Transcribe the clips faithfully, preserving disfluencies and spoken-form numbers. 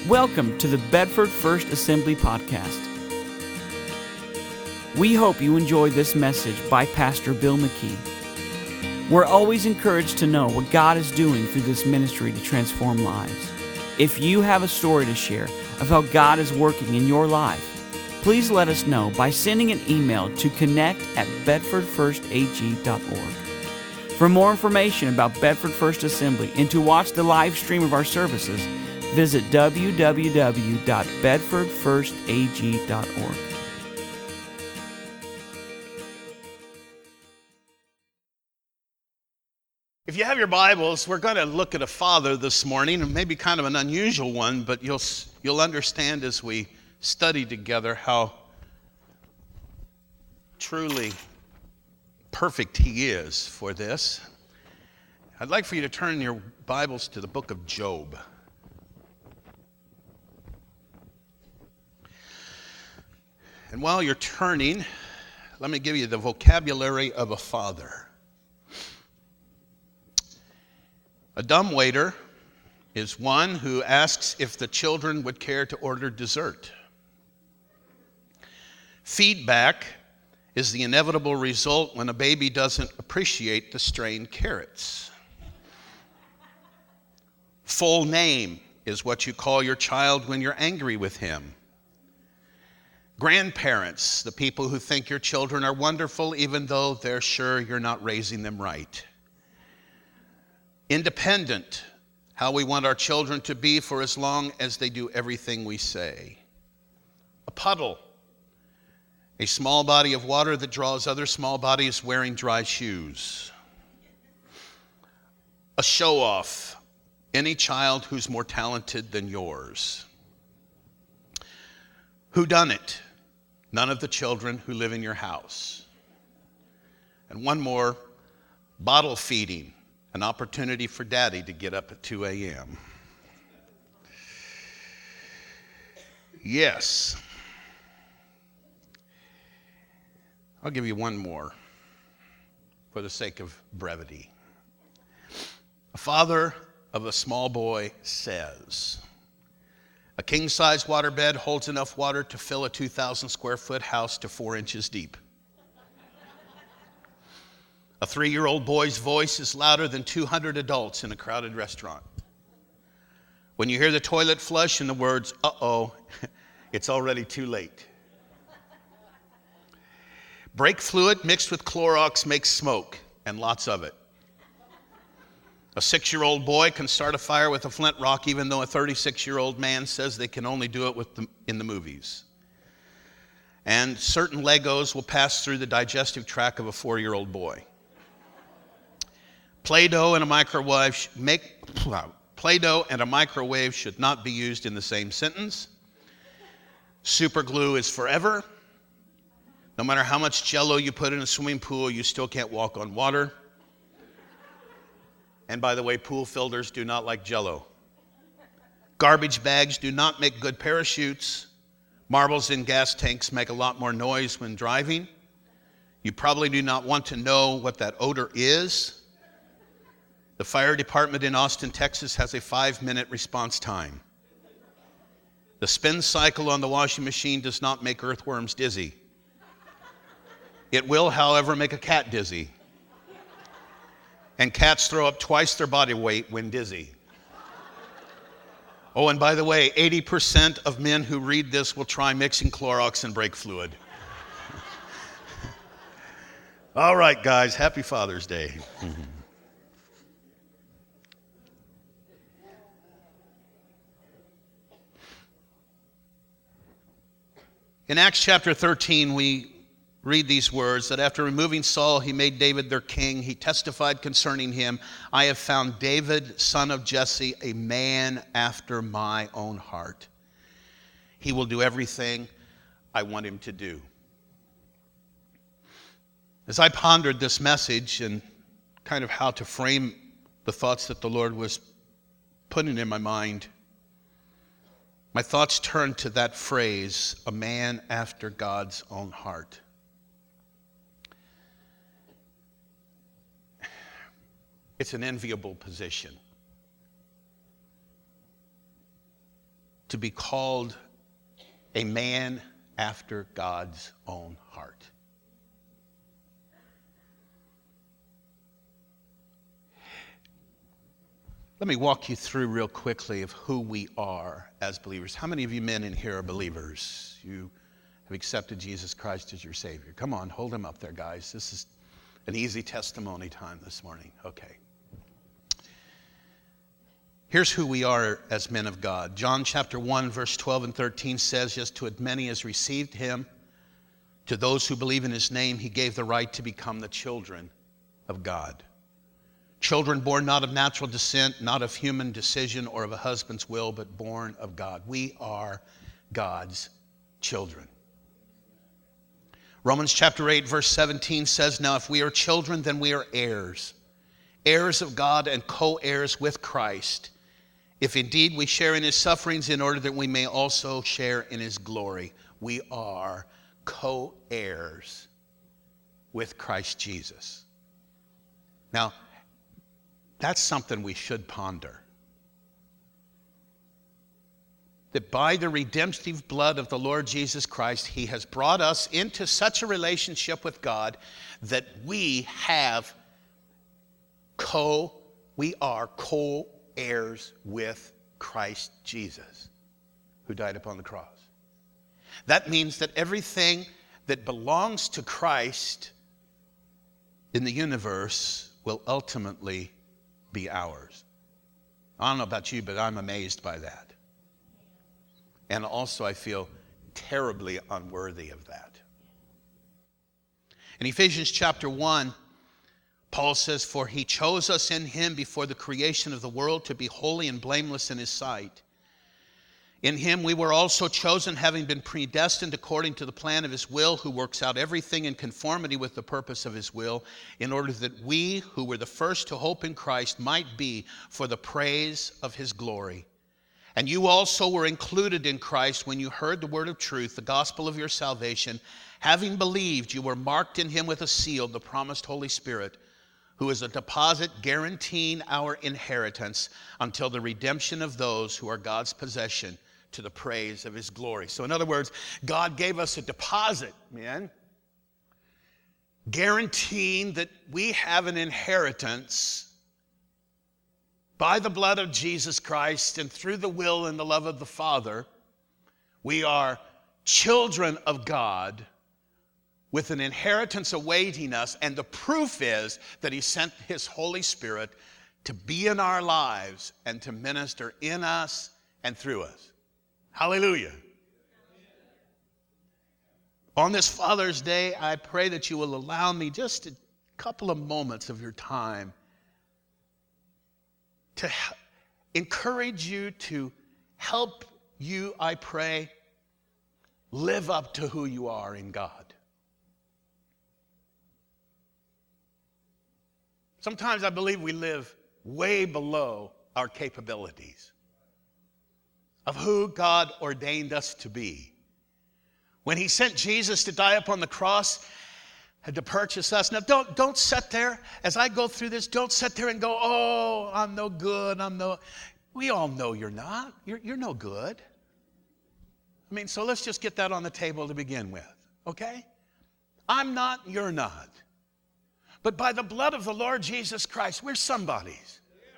Welcome to the Bedford First Assembly Podcast. We hope you enjoyed this message by Pastor Bill McKee. We're always encouraged to know what God is doing through this ministry to transform lives. If you have a story to share of how God is working in your life, please let us know by sending an email to connect at bedford first a g dot org. For more information about Bedford First Assembly and to watch the live stream of our services, visit w w w dot bedford first a g dot org. If you have your Bibles, we're going to look at a father this morning, and maybe kind of an unusual one, but you'll you'll understand as we study together how truly perfect he is for this. I'd like for you to turn your Bibles to the book of Job. And while you're turning, let me give you the vocabulary of a father. A dumbwaiter is one who asks if the children would care to order dessert. Feedback is the inevitable result when a baby doesn't appreciate the strained carrots. Full name is what you call your child when you're angry with him. Grandparents, the people who think your children are wonderful even though they're sure you're not raising them right. Independent, how we want our children to be for as long as they do everything we say. A puddle, a small body of water that draws other small bodies wearing dry shoes. A show-off, any child who's more talented than yours. Whodunit, none of the children who live in your house. And one more, bottle feeding, an opportunity for daddy to get up at two a.m. Yes. I'll give you one more for the sake of brevity. A father of a small boy says, a king-size waterbed holds enough water to fill a two thousand square foot house to four inches deep. A three-year-old boy's voice is louder than two hundred adults in a crowded restaurant. When you hear the toilet flush and the words, uh-oh, it's already too late. Brake fluid mixed with Clorox makes smoke, and lots of it. A six-year-old boy can start a fire with a flint rock even though a thirty-six-year-old man says they can only do it with the, in the movies. And certain Legos will pass through the digestive tract of a four-year-old boy. Play-Doh and a microwave make Play-Doh and a microwave should not be used in the same sentence. Super glue is forever. No matter how much Jell-O you put in a swimming pool, you still can't walk on water. And by the way, pool filters do not like Jell-O. Garbage bags do not make good parachutes. Marbles in gas tanks make a lot more noise when driving. You probably do not want to know what that odor is. The fire department in Austin, Texas has a five-minute response time. The spin cycle on the washing machine does not make earthworms dizzy. It will, however, make a cat dizzy. And cats throw up twice their body weight when dizzy. Oh, and by the way, eighty percent of men who read this will try mixing Clorox and brake fluid. All right, guys, happy Father's Day. In Acts chapter thirteen, we read these words, that after removing Saul, he made David their king. He testified concerning him, I have found David, son of Jesse, a man after my own heart. He will do everything I want him to do. As I pondered this message and kind of how to frame the thoughts that the Lord was putting in my mind, my thoughts turned to that phrase, a man after God's own heart. It's an enviable position. to be called a man after God's own heart. Let me walk you through real quickly of who we are as believers. How many of you men in here are believers? You have accepted Jesus Christ as your Savior. Come on, hold him up there, guys. This is an easy testimony time this morning. Okay. Here's who we are as men of God. John chapter one, verse twelve and thirteen says, "Just to as many as received him, to those who believe in his name, he gave the right to become the children of God." Children born not of natural descent, not of human decision or of a husband's will, but born of God. We are God's children. Romans chapter eight, verse seventeen says, "Now if we are children, then we are heirs, heirs of God and co-heirs with Christ, if indeed we share in his sufferings, in order that we may also share in his glory." We are co-heirs with Christ Jesus. Now, that's something we should ponder. That by the redemptive blood of the Lord Jesus Christ, he has brought us into such a relationship with God that we have co, we are co-heirs with Christ Jesus, who died upon the cross. That means that everything that belongs to Christ in the universe will ultimately be ours. I don't know about you, but I'm amazed by that. And also I feel terribly unworthy of that. In Ephesians chapter one, Paul says, "For he chose us in him before the creation of the world to be holy and blameless in his sight. In him we were also chosen, having been predestined according to the plan of his will, who works out everything in conformity with the purpose of his will, in order that we, who were the first to hope in Christ, might be for the praise of his glory. And you also were included in Christ when you heard the word of truth, the gospel of your salvation. Having believed, you were marked in him with a seal, the promised Holy Spirit, who is a deposit guaranteeing our inheritance until the redemption of those who are God's possession, to the praise of his glory." So in other words, God gave us a deposit, man, guaranteeing that we have an inheritance by the blood of Jesus Christ and through the will and the love of the Father. We are children of God with an inheritance awaiting us, and the proof is that he sent his Holy Spirit to be in our lives and to minister in us and through us. Hallelujah. On this Father's Day, I pray that you will allow me just a couple of moments of your time to encourage you, to help you, I pray, live up to who you are in God. Sometimes I believe we live way below our capabilities of who God ordained us to be. When he sent Jesus to die upon the cross and to purchase us. Now, don't, don't sit there, as I go through this, don't sit there and go, "Oh, I'm no good, I'm no..." We all know you're not. You're, you're no good. I mean, so let's just get that on the table to begin with, okay? I'm not, you're not. But by the blood of the Lord Jesus Christ, we're somebodies.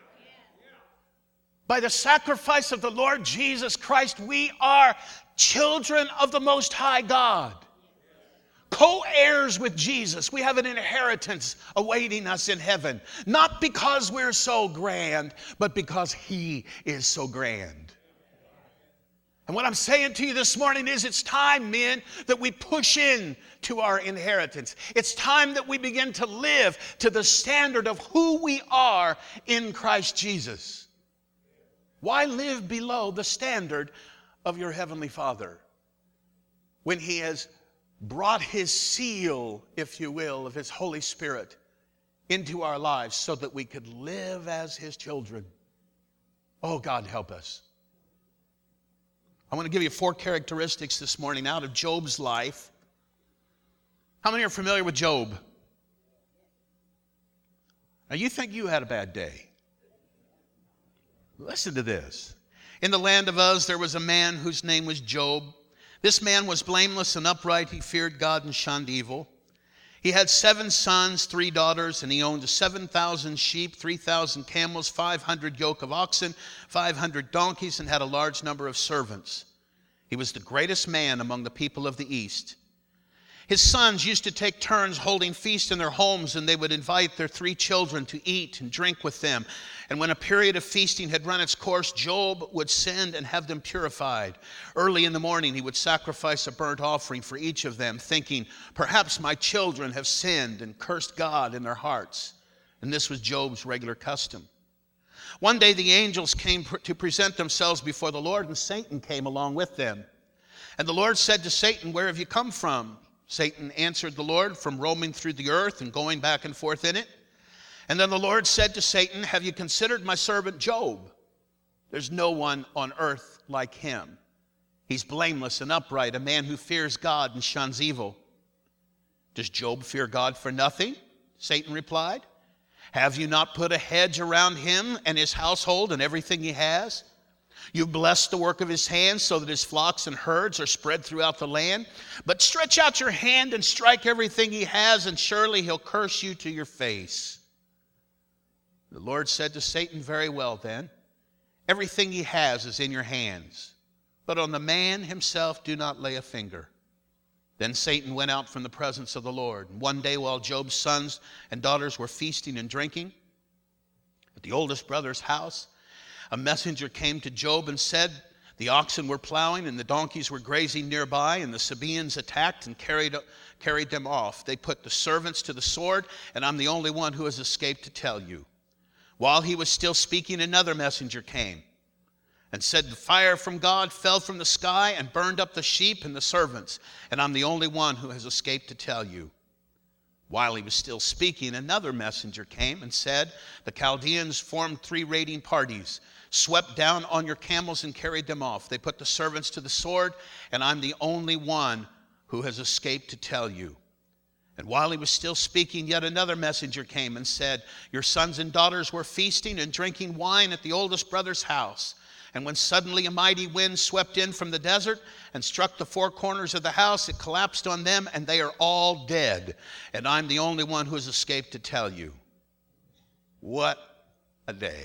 By the sacrifice of the Lord Jesus Christ, we are children of the Most High God. Co-heirs with Jesus. We have an inheritance awaiting us in heaven. Not because we're so grand, but because he is so grand. And what I'm saying to you this morning is it's time, men, that we push in to our inheritance. It's time that we begin to live to the standard of who we are in Christ Jesus. Why live below the standard of your Heavenly Father when he has brought his seal, if you will, of his Holy Spirit into our lives so that we could live as his children? Oh, God, help us. I want to give you four characteristics this morning out of Job's life. How many are familiar with Job? Now, you think you had a bad day. Listen to this. In the land of Uz there was a man whose name was Job. This man was blameless and upright. He feared God and shunned evil. He had seven sons, three daughters, and he owned seven thousand sheep, three thousand camels, five hundred yoke of oxen, five hundred donkeys, and had a large number of servants. He was the greatest man among the people of the East. His sons used to take turns holding feasts in their homes, and they would invite their three children to eat and drink with them. And when a period of feasting had run its course, Job would send and have them purified. Early in the morning, he would sacrifice a burnt offering for each of them, thinking, perhaps my children have sinned and cursed God in their hearts. And this was Job's regular custom. One day the angels came to present themselves before the Lord, and Satan came along with them. And the Lord said to Satan, where have you come from? Satan answered the Lord, from roaming through the earth and going back and forth in it. And then the Lord said to Satan, have you considered my servant Job? There's no one on earth like him. He's blameless and upright, a man who fears God and shuns evil. Does Job fear God for nothing? Satan replied. Have you not put a hedge around him and his household and everything he has? You've blessed the work of his hands so that his flocks and herds are spread throughout the land. But stretch out your hand and strike everything he has, and surely he'll curse you to your face. The Lord said to Satan, very well then, everything he has is in your hands, but on the man himself do not lay a finger. Then Satan went out from the presence of the Lord. And one day while Job's sons and daughters were feasting and drinking at the oldest brother's house, a messenger came to Job and said, the oxen were plowing and the donkeys were grazing nearby, and the Sabaeans attacked and carried, carried them off. They put the servants to the sword, and I'm the only one who has escaped to tell you. While he was still speaking, another messenger came and said, the fire from God fell from the sky and burned up the sheep and the servants, and I'm the only one who has escaped to tell you. While he was still speaking, another messenger came and said, the Chaldeans formed three raiding parties, swept down on your camels and carried them off. They put the servants to the sword, and I'm the only one who has escaped to tell you. And while he was still speaking, yet another messenger came and said, your sons and daughters were feasting and drinking wine at the oldest brother's house. And when suddenly a mighty wind swept in from the desert and struck the four corners of the house, it collapsed on them, and they are all dead. And I'm the only one who has escaped to tell you. What a day.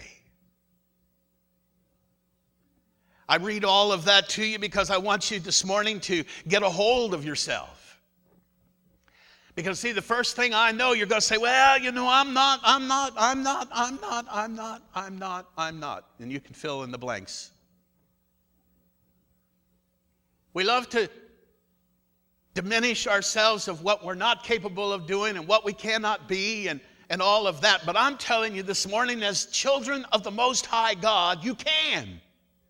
I read all of that to you because I want you this morning to get a hold of yourself. Because see, the first thing I know, you're going to say, well, you know, I'm not, I'm not, I'm not, I'm not, I'm not, I'm not, I'm not. And you can fill in the blanks. We love to diminish ourselves of what we're not capable of doing and what we cannot be and, and all of that. But I'm telling you this morning, as children of the Most High God, you can.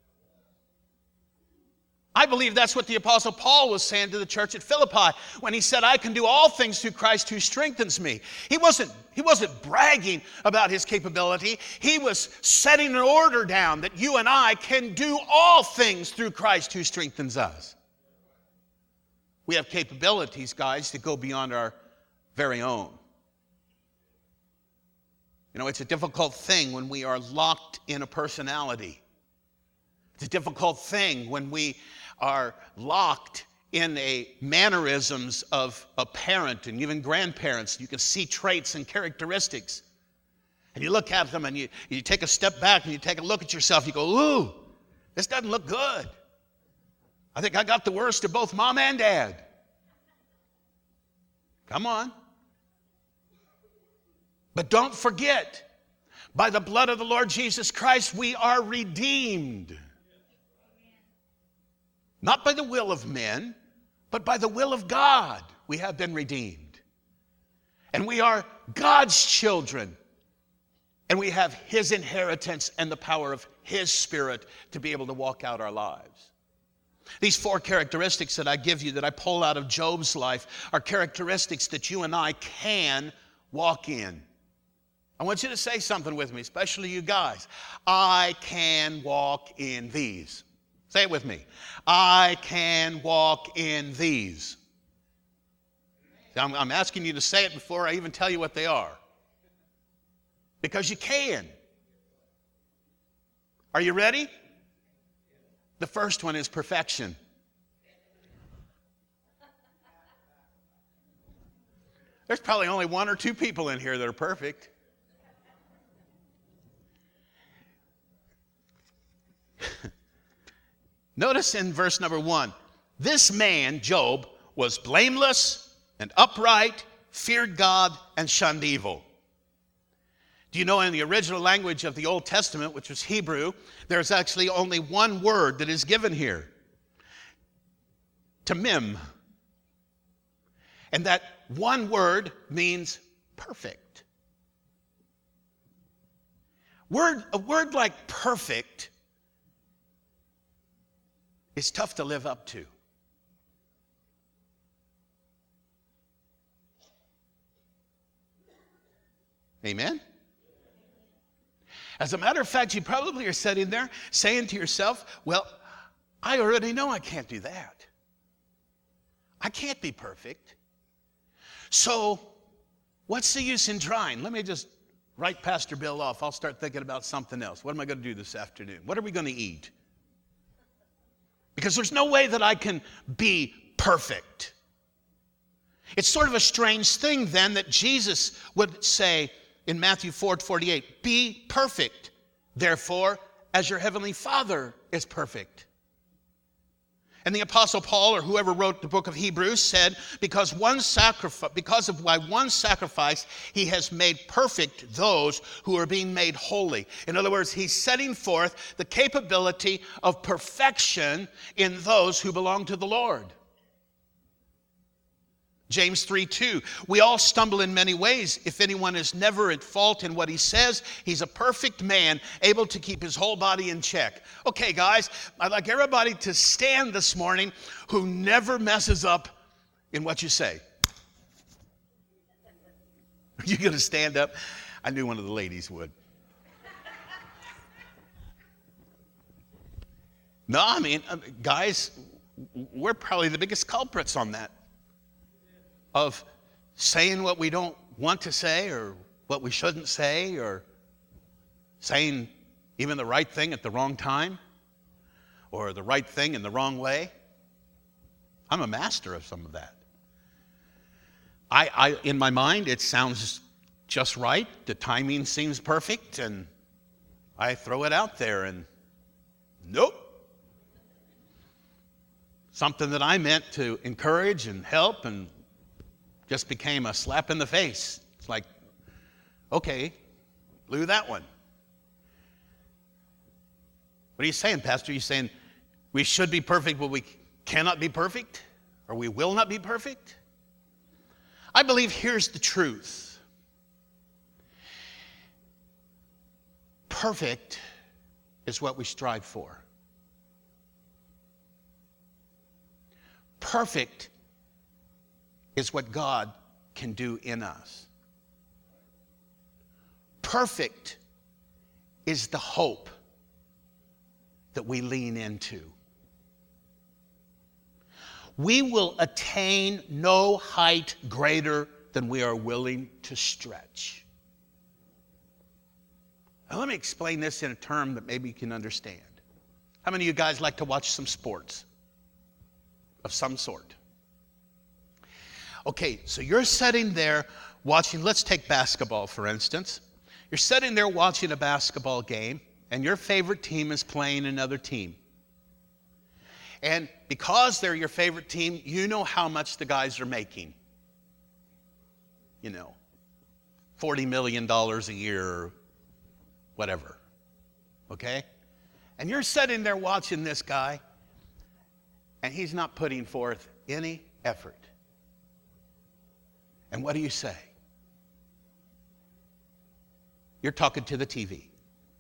I believe that's what the Apostle Paul was saying to the church at Philippi when he said, I can do all things through Christ who strengthens me. He wasn't, he wasn't bragging about his capability. He was setting an order down that you and I can do all things through Christ who strengthens us. We have capabilities, guys, that go beyond our very own. You know, it's a difficult thing when we are locked in a personality. It's a difficult thing when we are locked in a mannerisms of a parent and even grandparents. You can see traits and characteristics. And you look at them and you, you take a step back and you take a look at yourself. You go, ooh, this doesn't look good. I think I got the worst of both mom and dad. Come on. But don't forget, by the blood of the Lord Jesus Christ, we are redeemed. Not by the will of men, but by the will of God, we have been redeemed. And we are God's children. And we have His inheritance and the power of His Spirit to be able to walk out our lives. These four characteristics that I give you, that I pull out of Job's life, are characteristics that you and I can walk in. I want you to say something with me, especially you guys. I can walk in these. Say it with me. I can walk in these. I'm, I'm asking you to say it before I even tell you what they are. Because you can. Are you ready? The first one is perfection. There's probably only one or two people in here that are perfect. Notice in verse number one, this man, Job, was blameless and upright, feared God, and shunned evil. Do you know in the original language of the Old Testament, which was Hebrew, there's actually only one word that is given here. Tamim. And that one word means perfect. Word, a word like perfect is tough to live up to. Amen? As a matter of fact, you probably are sitting there saying to yourself, well, I already know I can't do that. I can't be perfect. So what's the use in trying? Let me just write Pastor Bill off. I'll start thinking about something else. What am I going to do this afternoon? What are we going to eat? Because there's no way that I can be perfect. It's sort of a strange thing then that Jesus would say in Matthew four forty-eight, be perfect, therefore, as your heavenly Father is perfect. And the Apostle Paul, or whoever wrote the book of Hebrews, said, because one sacrifice, because of why one sacrifice, he has made perfect those who are being made holy. In other words, he's setting forth the capability of perfection in those who belong to the Lord. James three two, we all stumble in many ways. If anyone is never at fault in what he says, he's a perfect man, able to keep his whole body in check. Okay, guys, I'd like everybody to stand this morning who never messes up in what you say. Are you going to stand up? I knew one of the ladies would. No, I mean, guys, we're probably the biggest culprits on that. Of saying what we don't want to say or what we shouldn't say or saying even the right thing at the wrong time or the right thing in the wrong way. I'm a master of some of that. I, I in my mind, it sounds just right. The timing seems perfect and I throw it out there and nope. Something that I meant to encourage and help and just became a slap in the face. It's like, okay, blew that one. What are you saying, Pastor? Are you saying we should be perfect, but we cannot be perfect? Or we will not be perfect? I believe here's the truth. Perfect is what we strive for. Perfect is what God can do in us. Perfect is the hope that we lean into. We will attain no height greater than we are willing to stretch. Now, let me explain this in a term that maybe you can understand. How many of you guys like to watch some sports of some sort? Okay, so you're sitting there watching, let's take basketball for instance. You're sitting there watching a basketball game and your favorite team is playing another team. And because they're your favorite team, you know how much the guys are making. You know, forty million dollars a year or whatever. Okay? And you're sitting there watching this guy and he's not putting forth any effort. And what do you say? You're talking to the T V.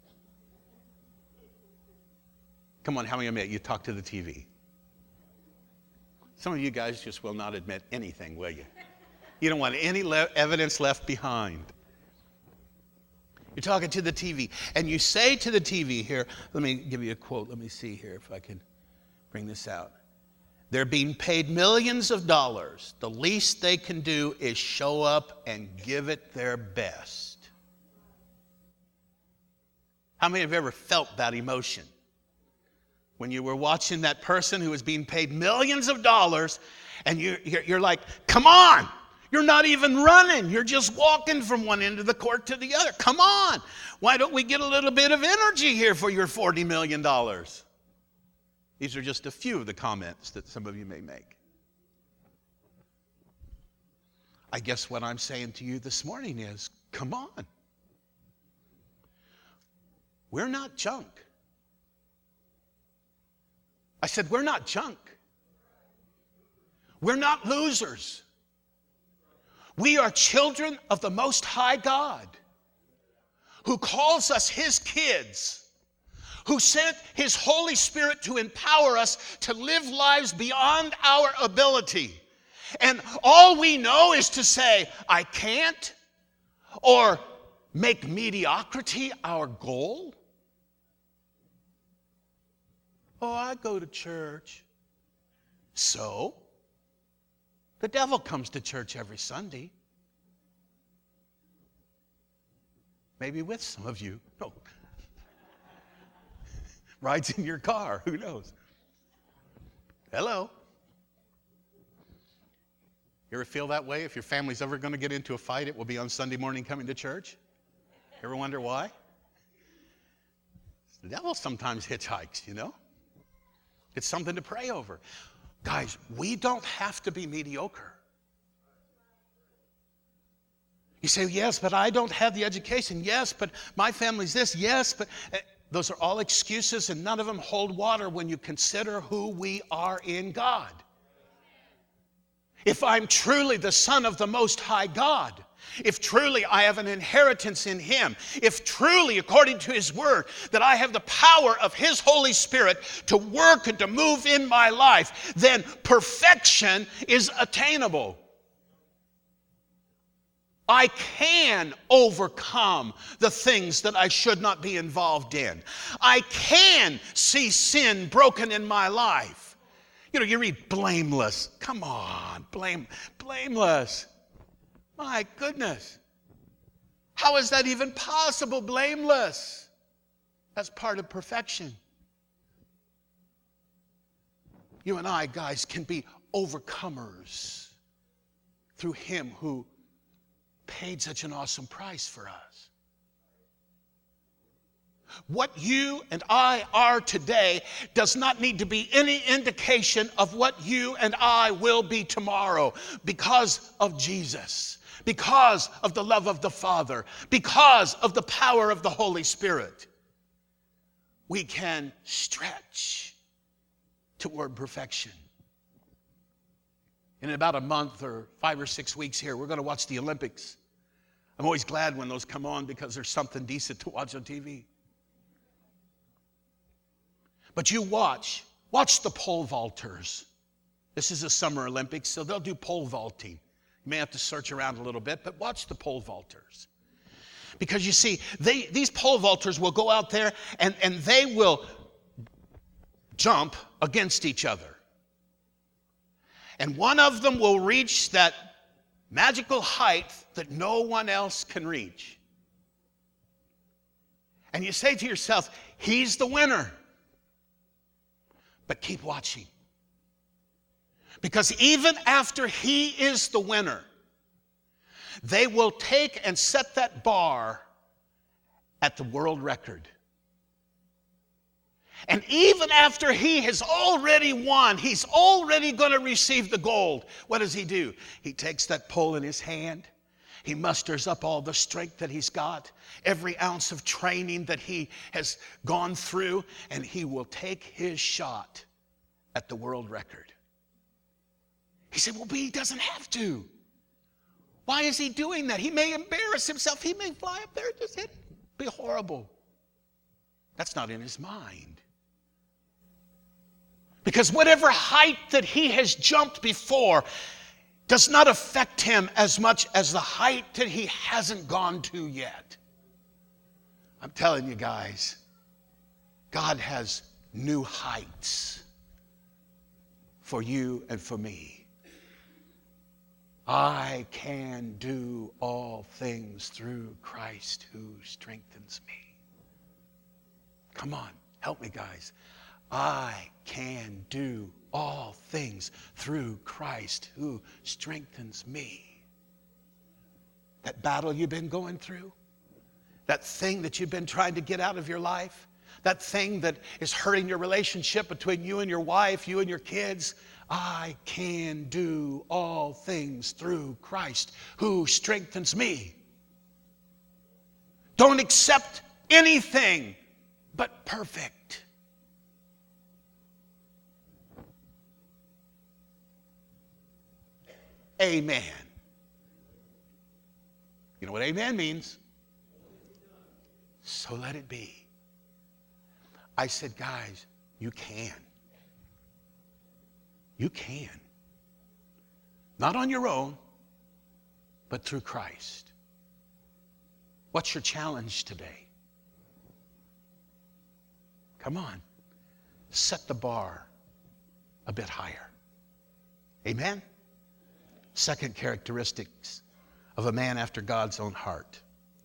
Come on, how many of you talk to the T V? Some of you guys just will not admit anything, will you? You don't want any le- evidence left behind. You're talking to the T V. And you say to the T V here, let me give you a quote. Let me see here if I can bring this out. They're being paid millions of dollars. The least they can do is show up and give it their best. How many have ever felt that emotion? when you were watching that person who was being paid millions of dollars, and you, you're, you're like, come on, you're not even running. You're just walking from one end of the court to the other. Come on. Why don't we get a little bit of energy here for your forty million dollars? These are just a few of the comments that some of you may make. I guess what I'm saying to you this morning is, come on. We're not junk. I said, we're not junk. We're not losers. We are children of the Most High God, who calls us his kids, who sent his Holy Spirit to empower us to live lives beyond our ability. And all we know is to say, I can't, or make mediocrity our goal. Oh, I go to church. So? The devil comes to church every Sunday. Maybe with some of you. No. Rides in your car. Who knows? Hello. You ever feel that way? If your family's ever going to get into a fight, it will be on Sunday morning coming to church? You ever wonder why? The devil sometimes hitchhikes, you know? It's something to pray over. Guys, we don't have to be mediocre. You say, yes, but I don't have the education. Yes, but my family's this. Yes, but uh, those are all excuses, and none of them hold water when you consider who we are in God. If I'm truly the Son of the Most High God, if truly I have an inheritance in him, if truly, according to his word, that I have the power of his Holy Spirit to work and to move in my life, then perfection is attainable. I can overcome the things that I should not be involved in. I can see sin broken in my life. You know, you read blameless. Come on, blame, blameless. My goodness. How is that even possible, blameless? That's part of perfection. You and I, guys, can be overcomers through him who paid such an awesome price for us. What you and I are today does not need to be any indication of what you and I will be tomorrow, because of Jesus, because of the love of the Father, because of the power of the Holy Spirit. We can stretch toward perfection. In about a month or five or six weeks here, we're going to watch the Olympics. I'm always glad when those come on because there's something decent to watch on T V. But you watch, watch the pole vaulters. This is a Summer Olympics, so they'll do pole vaulting. You may have to search around a little bit, but watch the pole vaulters. Because you see, they, these pole vaulters will go out there and, and they will jump against each other. And one of them will reach that magical height that no one else can reach. And you say to yourself, he's the winner. But keep watching. Because even after he is the winner, they will take and set that bar at the world record. And even after he has already won, he's already going to receive the gold. What does he do? He takes that pole in his hand. He musters up all the strength that he's got, every ounce of training that he has gone through, and he will take his shot at the world record. He said, well, but he doesn't have to. Why is he doing that? He may embarrass himself. He may fly up there and just hit. Be horrible. That's not in his mind. Because whatever height that he has jumped before does not affect him as much as the height that he hasn't gone to yet. I'm telling you guys, God has new heights for you and for me. I can do all things through Christ who strengthens me. Come on, help me, guys. I can do all things through Christ who strengthens me. That battle you've been going through, that thing that you've been trying to get out of your life, that thing that is hurting your relationship between you and your wife, you and your kids, I can do all things through Christ who strengthens me. Don't accept anything but perfect. Amen. You know what amen means? So let it be. I said, guys, you can. You can. Not on your own, but through Christ. What's your challenge today? Come on. Set the bar a bit higher. Amen? Second characteristics of a man after God's own heart.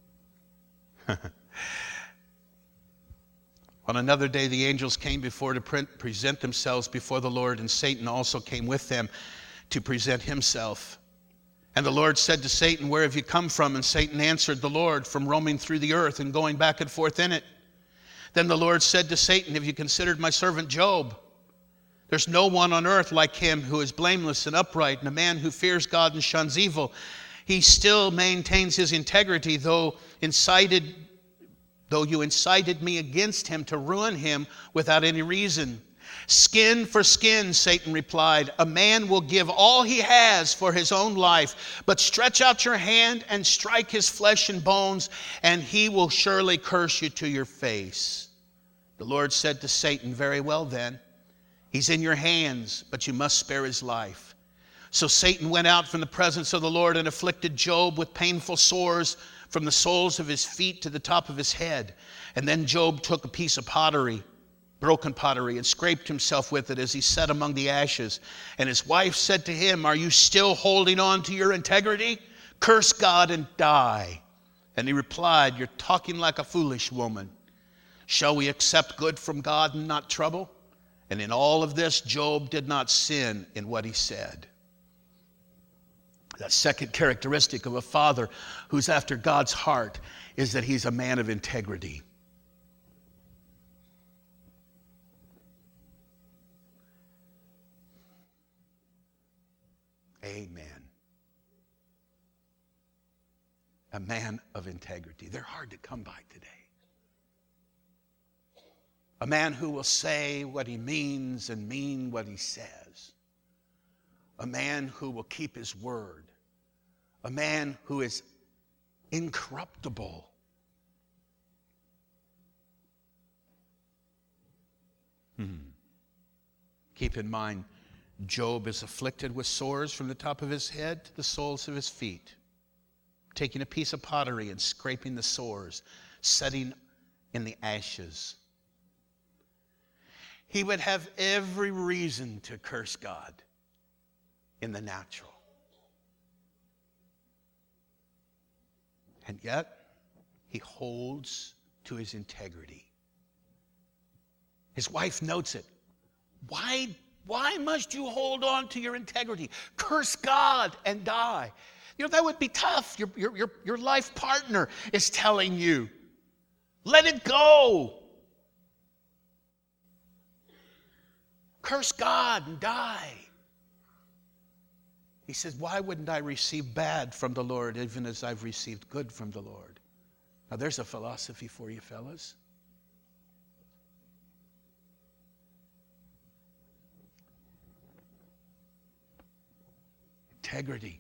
On another day, the angels came before to present themselves before the Lord, and Satan also came with them to present himself. And the Lord said to Satan, where have you come from? And Satan answered the Lord, from roaming through the earth and going back and forth in it. Then the Lord said to Satan, have you considered my servant Job? There's no one on earth like him who is blameless and upright, and a man who fears God and shuns evil. He still maintains his integrity, though incited, though you incited me against him to ruin him without any reason. Skin for skin, Satan replied. A man will give all he has for his own life, but stretch out your hand and strike his flesh and bones, and he will surely curse you to your face. The Lord said to Satan, very well then, he's in your hands, but you must spare his life. So Satan went out from the presence of the Lord and afflicted Job with painful sores from the soles of his feet to the top of his head. And then Job took a piece of pottery, broken pottery, and scraped himself with it as he sat among the ashes. And his wife said to him, are you still holding on to your integrity? Curse God and die. And he replied, you're talking like a foolish woman. Shall we accept good from God and not trouble? And in all of this, Job did not sin in what he said. That second characteristic of a father who's after God's heart is that he's a man of integrity. Amen. A man of integrity. They're hard to come by today. A man who will say what he means and mean what he says. A man who will keep his word. A man who is incorruptible. Hmm. Keep in mind, Job is afflicted with sores from the top of his head to the soles of his feet. Taking a piece of pottery and scraping the sores, setting in the ashes. He would have every reason to curse God in the natural. And yet, he holds to his integrity. His wife notes it. Why, why must you hold on to your integrity? Curse God and die. You know, that would be tough. Your, your, your, your life partner is telling you, let it go. Curse God and die. He says, why wouldn't I receive bad from the Lord even as I've received good from the Lord? Now there's a philosophy for you fellas. Integrity.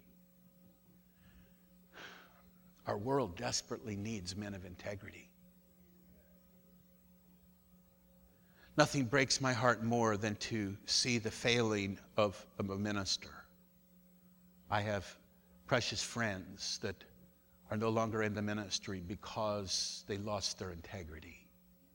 Our world desperately needs men of integrity. Nothing breaks my heart more than to see the failing of a minister. I have precious friends that are no longer in the ministry because they lost their integrity.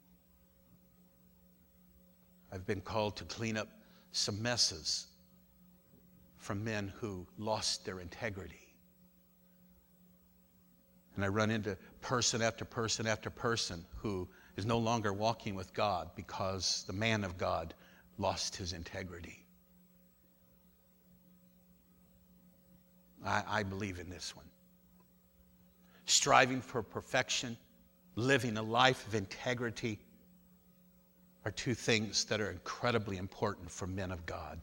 I've been called to clean up some messes from men who lost their integrity. And I run into person after person after person who is no longer walking with God because the man of God lost his integrity. I, I believe in this one. Striving for perfection, living a life of integrity are two things that are incredibly important for men of God.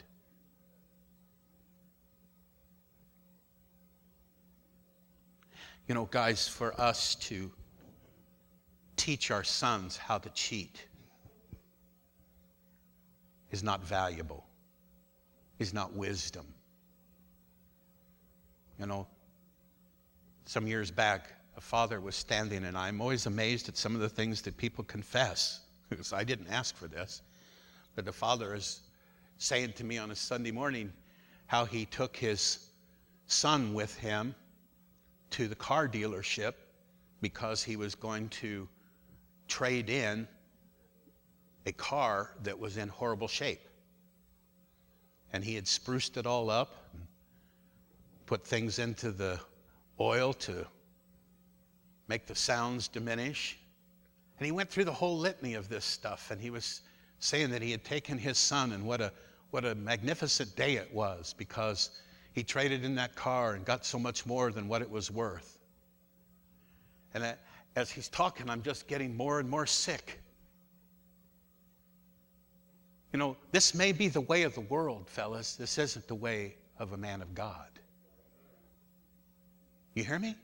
You know, guys, for us to teach our sons how to cheat is not valuable, is not wisdom. You know, some years back, a father was standing, and I'm always amazed at some of the things that people confess, because I didn't ask for this, but the father is saying to me on a Sunday morning how he took his son with him to the car dealership because he was going to trade in a car that was in horrible shape. And he had spruced it all up, and put things into the oil to make the sounds diminish. And he went through the whole litany of this stuff, and he was saying that he had taken his son, and what a what a magnificent day it was, because he traded in that car and got so much more than what it was worth. And as he's talking, I'm just getting more and more sick. You know, this may be the way of the world, fellas. This isn't the way of a man of God. You hear me?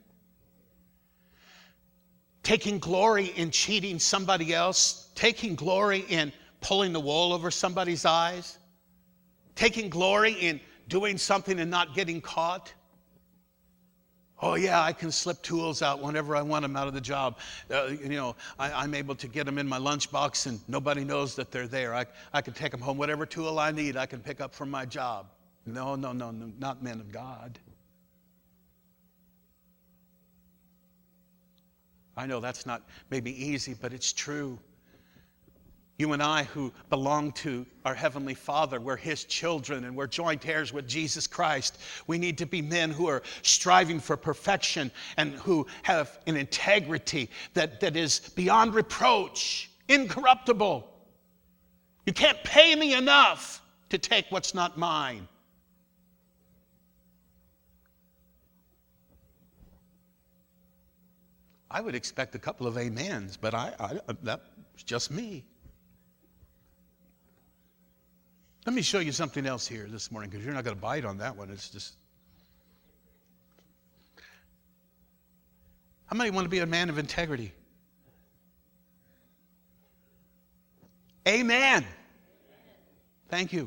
Taking glory in cheating somebody else, taking glory in pulling the wool over somebody's eyes, taking glory in doing something and not getting caught. Oh yeah, I can slip tools out whenever I want them out of the job. Uh, you know, I, I'm able to get them in my lunchbox and nobody knows that they're there. I, I can take them home. Whatever tool I need, I can pick up from my job. No, no, no, no, not men of God. I know that's not maybe easy, but it's true. You and I who belong to our Heavenly Father, we're His children and we're joint heirs with Jesus Christ. We need to be men who are striving for perfection and who have an integrity that, that is beyond reproach, incorruptible. You can't pay me enough to take what's not mine. I would expect a couple of amens, but I, I that's just me. Let me show you something else here this morning, because you're not going to bite on that one. It's just. How many want to be a man of integrity? Amen. Thank you.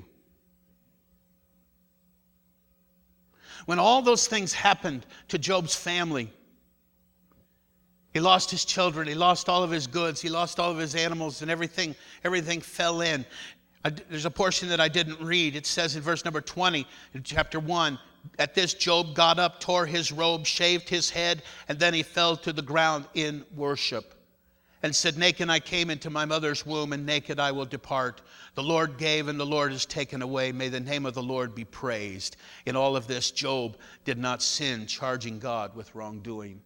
When all those things happened to Job's family, he lost his children, he lost all of his goods, he lost all of his animals, and everything, everything fell in. There's a portion that I didn't read. It says in verse number twenty, in chapter one, at this Job got up, tore his robe, shaved his head, and then he fell to the ground in worship and said, naked I came into my mother's womb, and naked I will depart. The Lord gave, and the Lord has taken away. May the name of the Lord be praised. In all of this, Job did not sin, charging God with wrongdoing.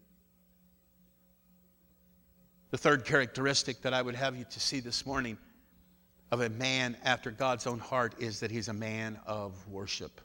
The third characteristic that I would have you to see this morning of a man after God's own heart is that he's a man of worship.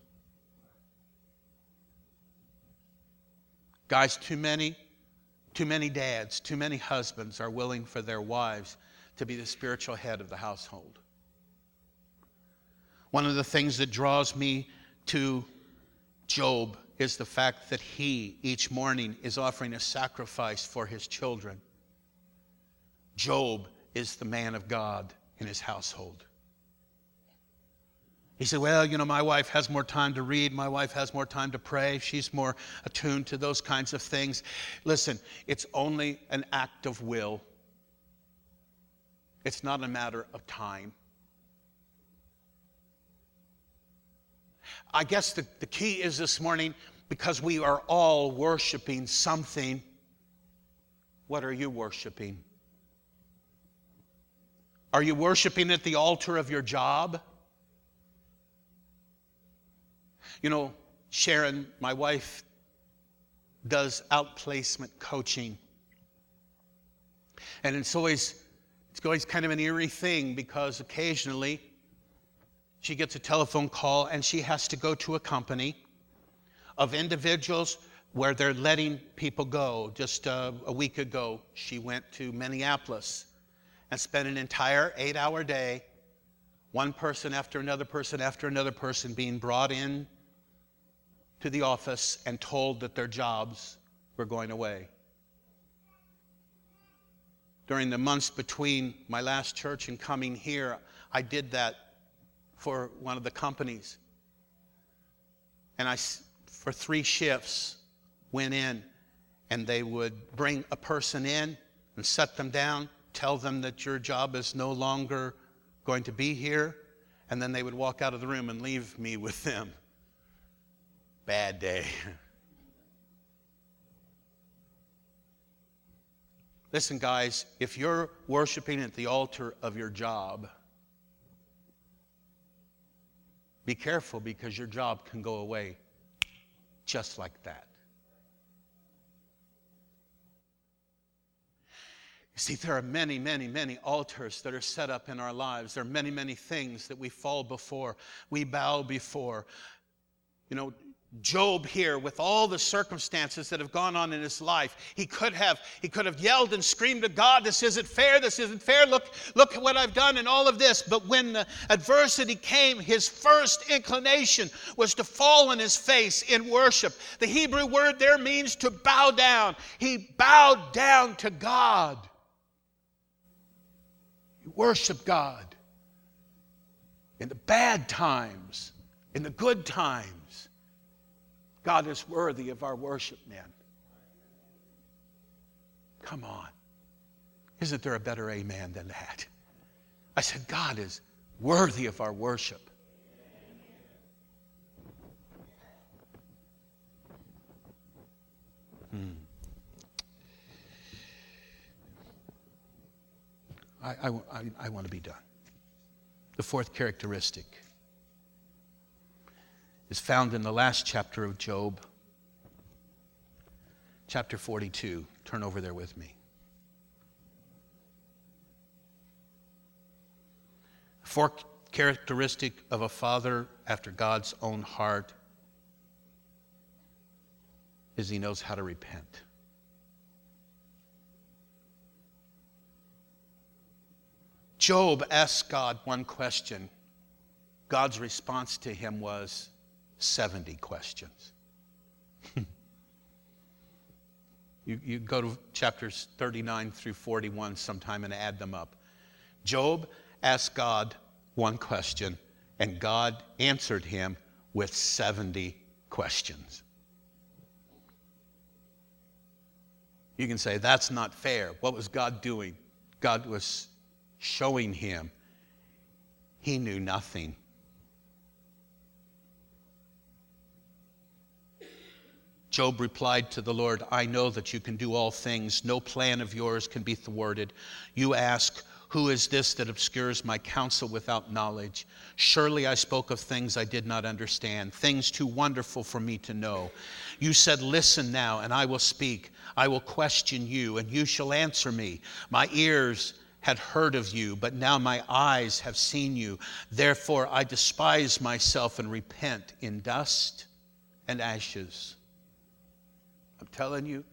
Guys, too many, too many dads, too many husbands are willing for their wives to be the spiritual head of the household. One of the things that draws me to Job is the fact that he, each morning, is offering a sacrifice for his children. Job is the man of God in his household. He said, well, you know, my wife has more time to read. My wife has more time to pray. She's more attuned to those kinds of things. Listen, it's only an act of will. It's not a matter of time. I guess the, the key is this morning, because we are all worshiping something. What are you worshiping? Are you worshiping at the altar of your job? You know, Sharon, my wife, does outplacement coaching. And it's always It's always kind of an eerie thing because occasionally she gets a telephone call and she has to go to a company of individuals where they're letting people go. Just uh, a week ago, she went to Minneapolis and spent an entire eight-hour day, one person after another person after another person being brought in to the office and told that their jobs were going away. During the months between my last church and coming here, I did that for one of the companies. And I, for three shifts, went in and they would bring a person in and set them down, tell them that your job is no longer going to be here, and then they would walk out of the room and leave me with them. Bad day. Listen, guys, if you're worshiping at the altar of your job, be careful because your job can go away just like that. You see, there are many, many, many altars that are set up in our lives. There are many, many things that we fall before, we bow before. You know, Job here, with all the circumstances that have gone on in his life, he could have he could have yelled and screamed at God, this isn't fair, this isn't fair, look, look at what I've done and all of this. But when the adversity came, his first inclination was to fall on his face in worship. The Hebrew word there means to bow down. He bowed down to God. He worshiped God in the bad times, in the good times. God is worthy of our worship, man. Come on. Isn't there a better amen than that? I said, God is worthy of our worship. Hmm. I, I, I, I want to be done. The fourth characteristic is found in the last chapter of Job, chapter forty-two. Turn over there with me. The fourth characteristic of a father after God's own heart is he knows how to repent. Job asked God one question. God's response to him was seventy questions. you, you go to chapters thirty-nine through forty-one sometime and add them up. Job asked God one question, and God answered him with seventy questions. You can say, that's not fair. What was God doing? God was showing him he knew nothing. Job replied to the Lord, I know that you can do all things. No plan of yours can be thwarted. You ask, who is this that obscures my counsel without knowledge? Surely I spoke of things I did not understand, things too wonderful for me to know. You said, listen now, and I will speak. I will question you, and you shall answer me. My ears had heard of you, but now my eyes have seen you. Therefore I despise myself and repent in dust and ashes. I'm telling you,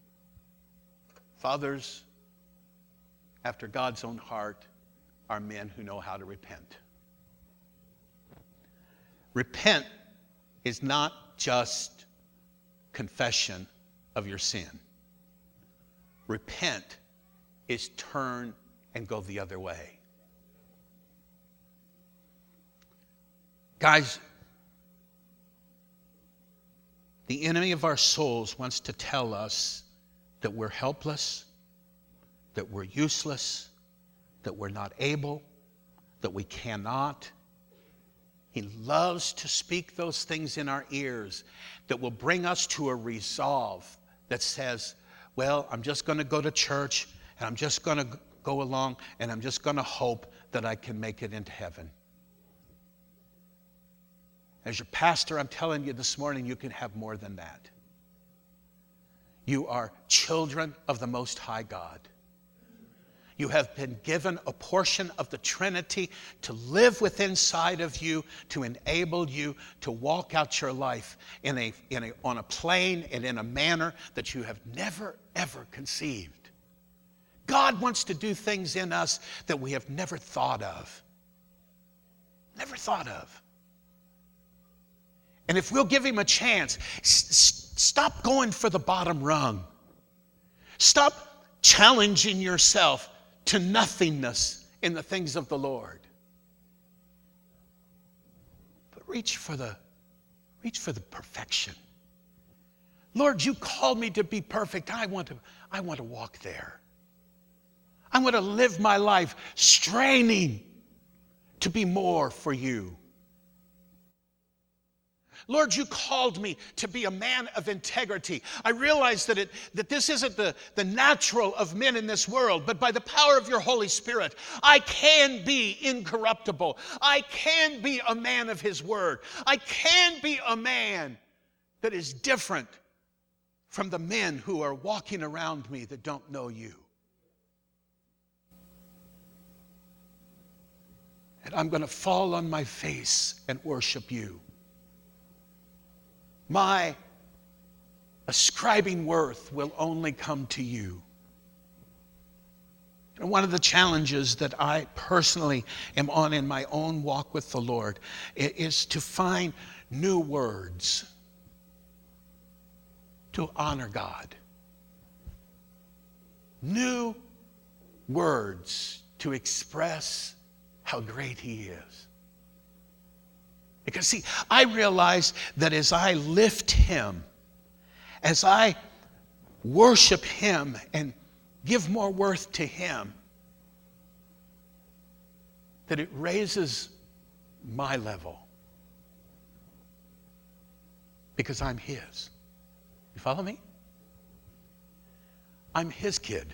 fathers after God's own heart are men who know how to repent. Repent is not just confession of your sin. Repent is turn and go the other way. Guys, the enemy of our souls wants to tell us that we're helpless, that we're useless, that we're not able, that we cannot. He loves to speak those things in our ears that will bring us to a resolve that says, well, I'm just going to go to church and I'm just going to go along and I'm just going to hope that I can make it into heaven. As your pastor, I'm telling you this morning, you can have more than that. You are children of the Most High God. You have been given a portion of the Trinity to live within inside of you, to enable you to walk out your life in a, in a, on a plane and in a manner that you have never, ever conceived. God wants to do things in us that we have never thought of. Never thought of. And if we'll give him a chance, s- stop going for the bottom rung. Stop challenging yourself to nothingness in the things of the Lord. But reach for the, reach for the perfection. Lord, you called me to be perfect. I want to, I want to walk there. I want to live my life straining to be more for you. Lord, you called me to be a man of integrity. I realize that, it, that this isn't the, the natural of men in this world, but by the power of your Holy Spirit, I can be incorruptible. I can be a man of his word. I can be a man that is different from the men who are walking around me that don't know you. And I'm going to fall on my face and worship you. My ascribing worth will only come to you. And one of the challenges that I personally am on in my own walk with the Lord is to find new words to honor God. New words to express how great he is. Because see, I realize that as I lift him, as I worship him and give more worth to him, that it raises my level. Because I'm his. You follow me? I'm his kid.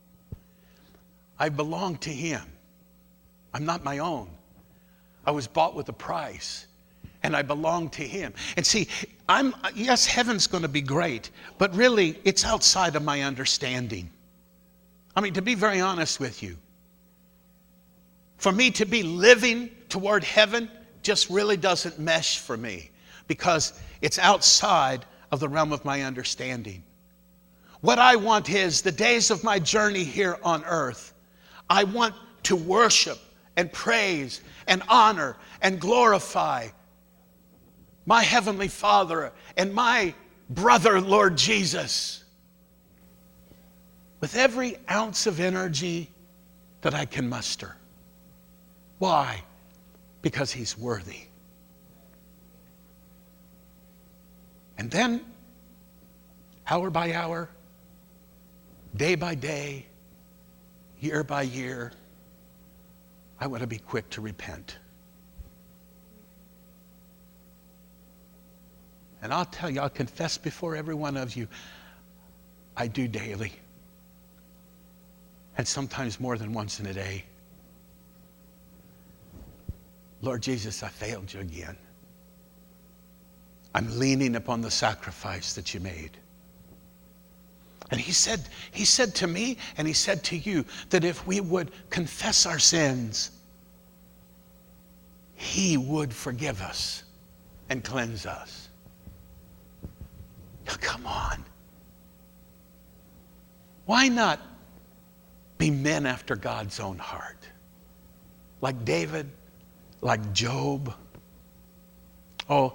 I belong to him. I'm not my own. I was bought with a price. And I belong to him. And see, I'm yes, heaven's going to be great, but really, it's outside of my understanding. I mean, to be very honest with you, for me to be living toward heaven just really doesn't mesh for me because it's outside of the realm of my understanding. What I want is the days of my journey here on earth, I want to worship and praise and honor and glorify my Heavenly Father and my brother, Lord Jesus, with every ounce of energy that I can muster. Why? Because he's worthy. And then, hour by hour, day by day, year by year, I want to be quick to repent. And I'll tell you, I'll confess before every one of you, I do daily. And sometimes more than once in a day. Lord Jesus, I failed you again. I'm leaning upon the sacrifice that you made. And he said, he said to me and he said to you that if we would confess our sins, he would forgive us and cleanse us. Come on. Why not be men after God's own heart? Like David, like Job. Oh,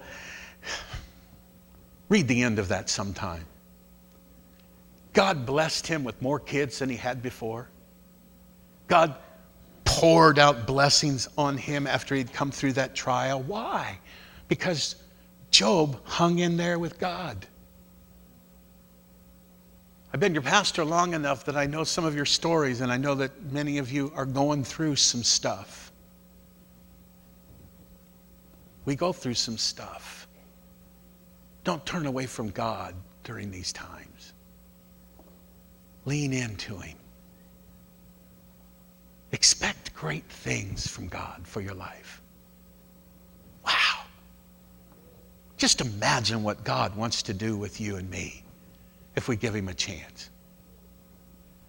read the end of that sometime. God blessed him with more kids than he had before. God poured out blessings on him after he'd come through that trial. Why? Because Job hung in there with God. I've been your pastor long enough that I know some of your stories, and I know that many of you are going through some stuff. We go through some stuff. Don't turn away from God during these times. Lean into him. Expect great things from God for your life. Wow. Just imagine what God wants to do with you and me if we give him a chance.